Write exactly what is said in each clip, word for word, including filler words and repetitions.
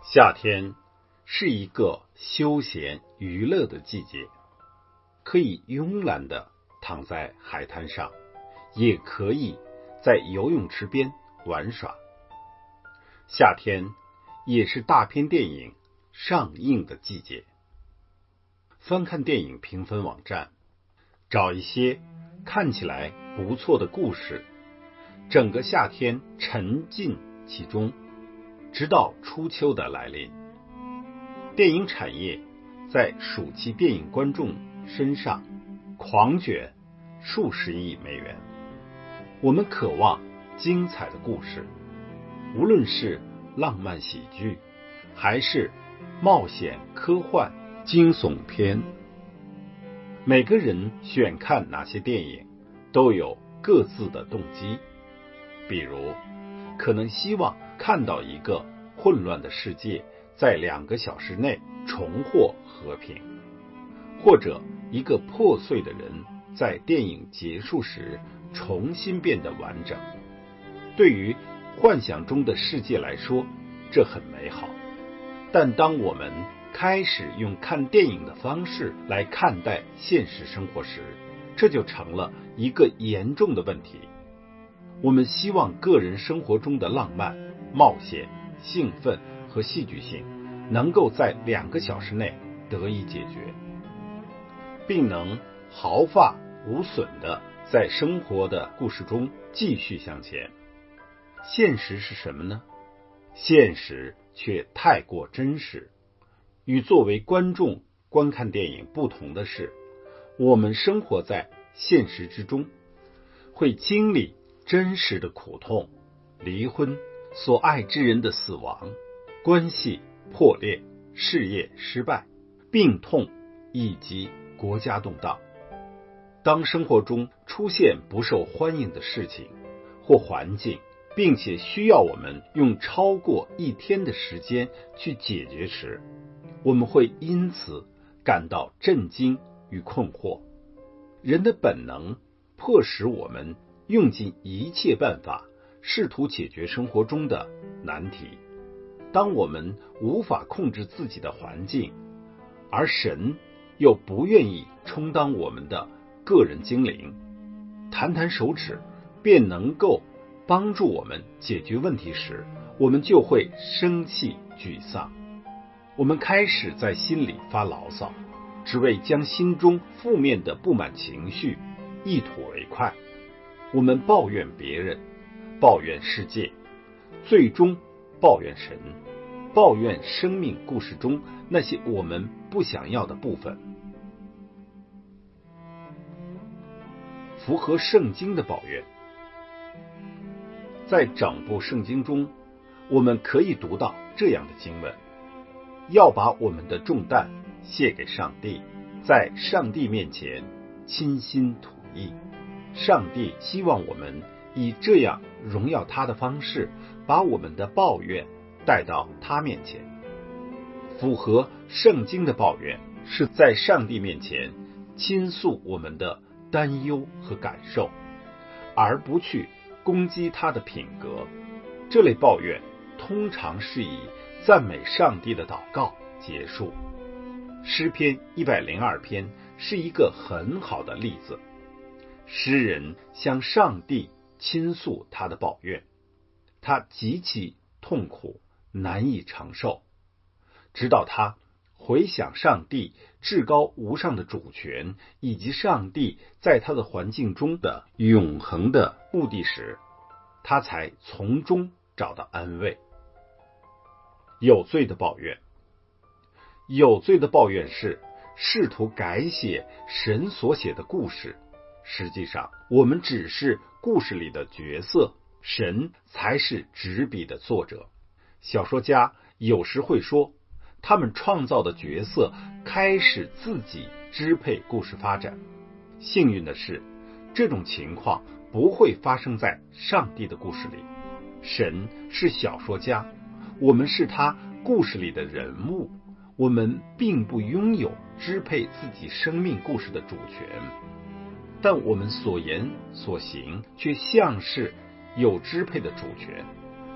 夏天是一个休闲娱乐的季节，可以慵懒地躺在海滩上，也可以在游泳池边玩耍。夏天也是大片电影上映的季节。翻看电影评分网站，找一些看起来不错的故事，整个夏天沉浸其中，直到初秋的来临。电影产业在暑期电影观众身上狂卷数十亿美元。我们渴望精彩的故事，无论是浪漫喜剧，还是冒险科幻惊悚片。每个人选看哪些电影都有各自的动机，比如可能希望看到一个混乱的世界在两个小时内重获和平，或者一个破碎的人在电影结束时重新变得完整。对于幻想中的世界来说，这很美好，但当我们开始用看电影的方式来看待现实生活时，这就成了一个严重的问题。我们希望个人生活中的浪漫、冒险、兴奋和戏剧性能够在两个小时内得以解决，并能毫发无损地在生活的故事中继续向前。现实是什么呢？现实却太过真实。与作为观众观看电影不同的是，我们生活在现实之中，会经历真实的苦痛、离婚、所爱之人的死亡、关系破裂、事业失败、病痛以及国家动荡。当生活中出现不受欢迎的事情或环境，并且需要我们用超过一天的时间去解决时，我们会因此感到震惊与困惑。人的本能迫使我们用尽一切办法试图解决生活中的难题。当我们无法控制自己的环境，而神又不愿意充当我们的个人精灵，弹弹手指便能够帮助我们解决问题时，我们就会生气沮丧。我们开始在心里发牢骚，只为将心中负面的不满情绪一吐为快。我们抱怨别人，抱怨世界，最终抱怨神，抱怨生命故事中那些我们不想要的部分。符合圣经的抱怨。在整部圣经中，我们可以读到这样的经文：要把我们的重担卸给上帝，在上帝面前倾心吐意。上帝希望我们以这样荣耀他的方式，把我们的抱怨带到他面前。符合圣经的抱怨是在上帝面前倾诉我们的担忧和感受，而不去攻击他的品格。这类抱怨通常是以赞美上帝的祷告结束。诗篇一百零二篇是一个很好的例子。诗人向上帝倾诉他的抱怨，他极其痛苦，难以承受，直到他回想上帝至高无上的主权以及上帝在他的环境中的永恒的目的时，他才从中找到安慰。有罪的抱怨。有罪的抱怨是试图改写神所写的故事，实际上我们只是故事里的角色，神才是执笔的作者。小说家有时会说，他们创造的角色开始自己支配故事发展。幸运的是，这种情况不会发生在上帝的故事里。神是小说家，我们是他故事里的人物，我们并不拥有支配自己生命故事的主权，但我们所言所行却像是有支配的主权。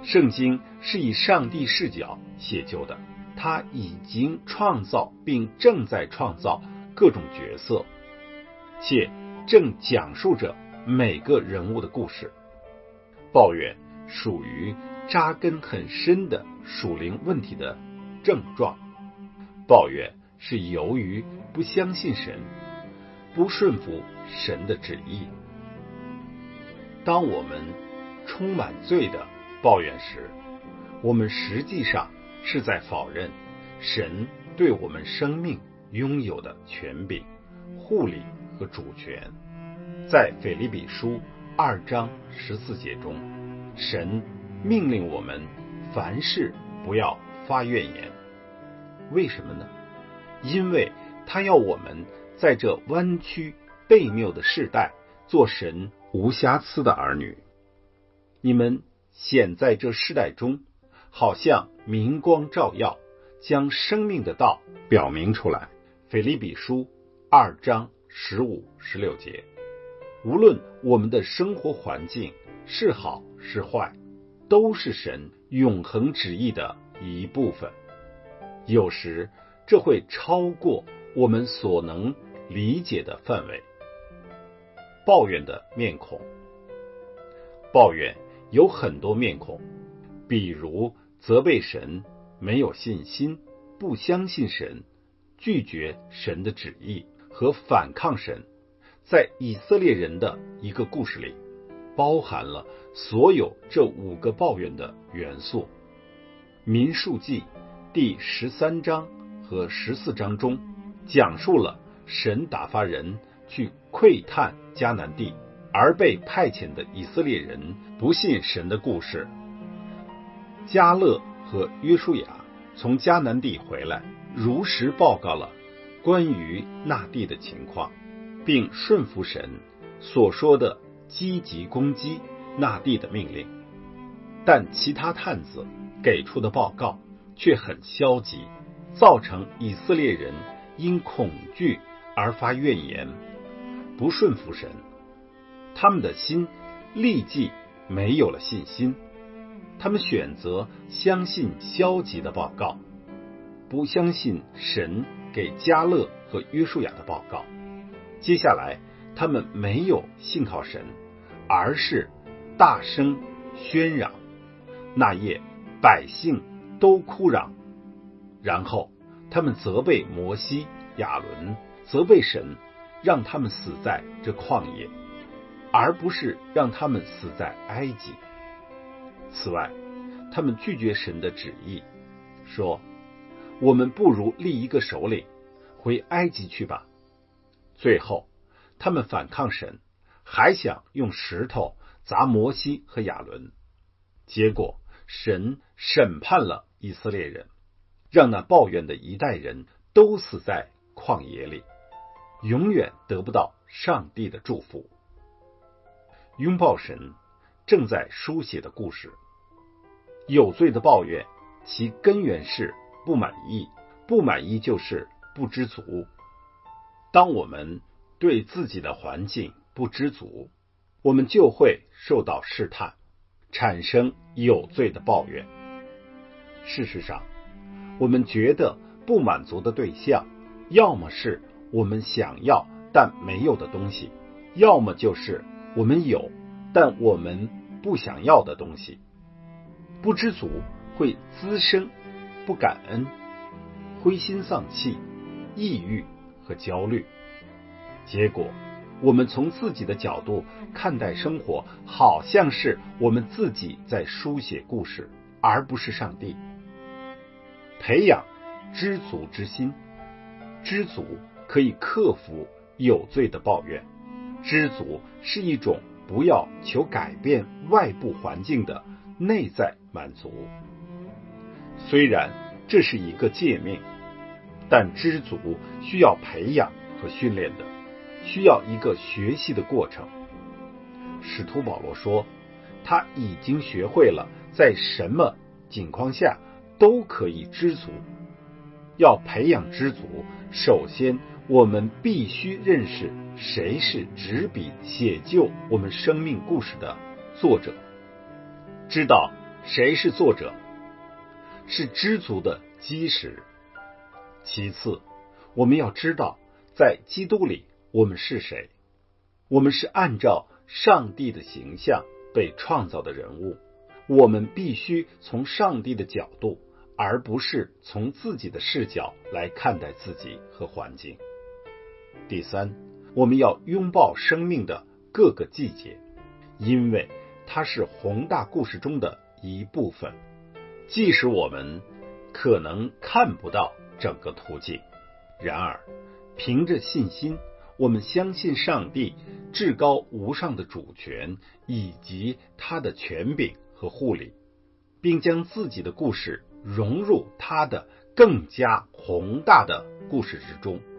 圣经是以上帝视角写就的，他已经创造并正在创造各种角色，且正讲述着每个人物的故事。抱怨属于扎根很深的属灵问题的症状。抱怨是由于不相信神，不顺服神的旨意。当我们充满罪的抱怨时，我们实际上是在否认神对我们生命拥有的权柄、护理和主权。在腓立比书二章十四节中，神命令我们凡事不要发怨言。为什么呢？因为他要我们在这弯曲悖谬的世代做神无瑕疵的儿女。你们显在这世代中，好像明光照耀，将生命的道表明出来。腓立比书二章十五、十六节。无论我们的生活环境是好是坏，都是神永恒旨意的一部分。有时这会超过我们所能理解的范围。抱怨的面孔。抱怨有很多面孔，比如责备神、没有信心、不相信神、拒绝神的旨意和反抗神。在以色列人的一个故事里，包含了所有这五个抱怨的元素。民数记第十三章和十四章中讲述了神打发人去窥探迦南地，而被派遣的以色列人不信神的故事。迦勒和约书亚从迦南地回来，如实报告了关于那地的情况，并顺服神所说的积极攻击那地的命令。但其他探子给出的报告却很消极，造成以色列人因恐惧而发怨言，不顺服神。他们的心立即没有了信心，他们选择相信消极的报告，不相信神给迦勒和约书亚的报告。接下来他们没有信靠神，而是大声喧嚷。那夜百姓都哭嚷，然后他们责备摩西、亚伦，责备神让他们死在这旷野，而不是让他们死在埃及。此外，他们拒绝神的旨意，说我们不如立一个首领，回埃及去吧。最后他们反抗神，还想用石头砸摩西和亚伦。结果神审判了以色列人，让那抱怨的一代人都死在旷野里，永远得不到上帝的祝福。拥抱神正在书写的故事。有罪的抱怨，其根源是不满意，不满意就是不知足。当我们对自己的环境不知足，我们就会受到试探，产生有罪的抱怨。事实上，我们觉得不满足的对象，要么是我们想要但没有的东西，要么就是我们有但我们不想要的东西。不知足会滋生不感恩、灰心丧气、抑郁和焦虑。结果我们从自己的角度看待生活，好像是我们自己在书写故事，而不是上帝。培养知足之心，知足可以克服有罪的抱怨。知足是一种不要求改变外部环境的内在满足。虽然这是一个诫命，但知足需要培养和训练的，需要一个学习的过程。使徒保罗说，他已经学会了在什么境况下都可以知足。要培养知足，首先我们必须认识谁是执笔写就我们生命故事的作者，知道谁是作者？是知足的基石。其次，我们要知道，在基督里我们是谁？我们是按照上帝的形象被创造的人物，我们必须从上帝的角度，而不是从自己的视角来看待自己和环境。第三，我们要拥抱生命的各个季节，因为它是宏大故事中的一部分，即使我们可能看不到整个图景，然而凭着信心，我们相信上帝至高无上的主权以及他的权柄和护理，并将自己的故事融入他的更加宏大的故事之中。